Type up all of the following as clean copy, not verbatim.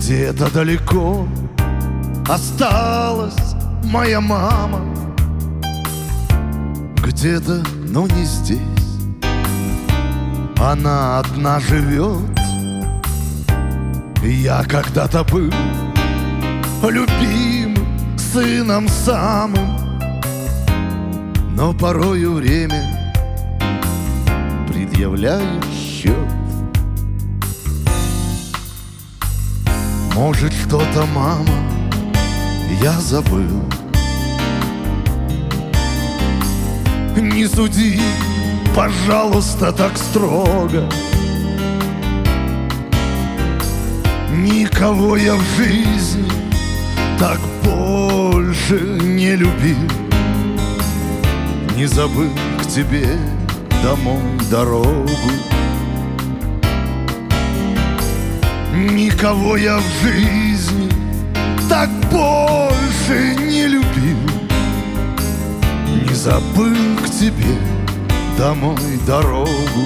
Где-то далеко осталась моя мама, где-то, но не здесь. Она одна живет. Я когда-то был любимым сыном самым, но порою время предъявляет счет. Может, что-то, мама, я забыл. Не суди, пожалуйста, так строго. Никого я в жизни так больше не любил. Не забыл к тебе домой дорогу. Никого я в жизни так больше не любил. Не забыл к тебе домой дорогу.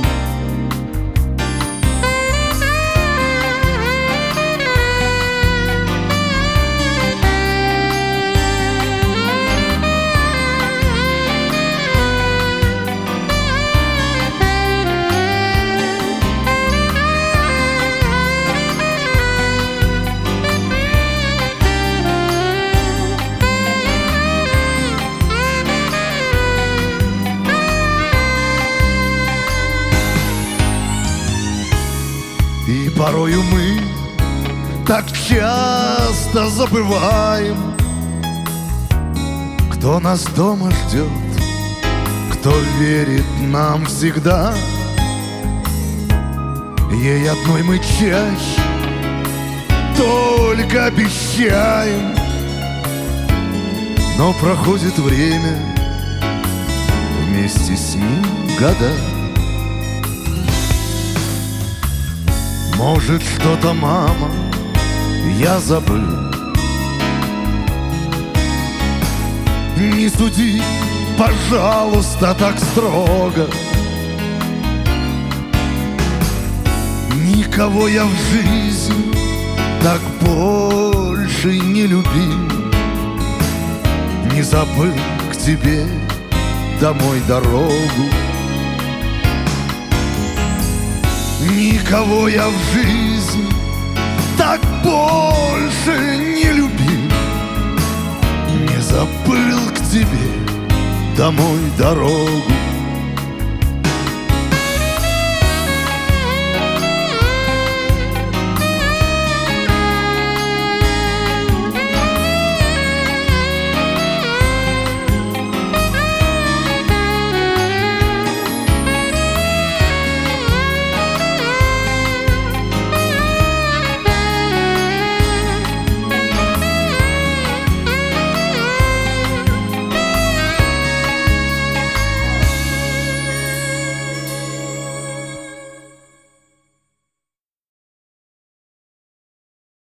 И порою мы так часто забываем, кто нас дома ждет, кто верит нам всегда. Ей одной мы чаще только обещаем, но проходит время, вместе с ним года. Может, что-то, мама, я забыл. Не суди, пожалуйста, так строго. Никого я в жизни так больше не любил. Не забыл к тебе домой дорогу. Никого я в жизни так больше не любил. Не забыл к тебе домой дорогу.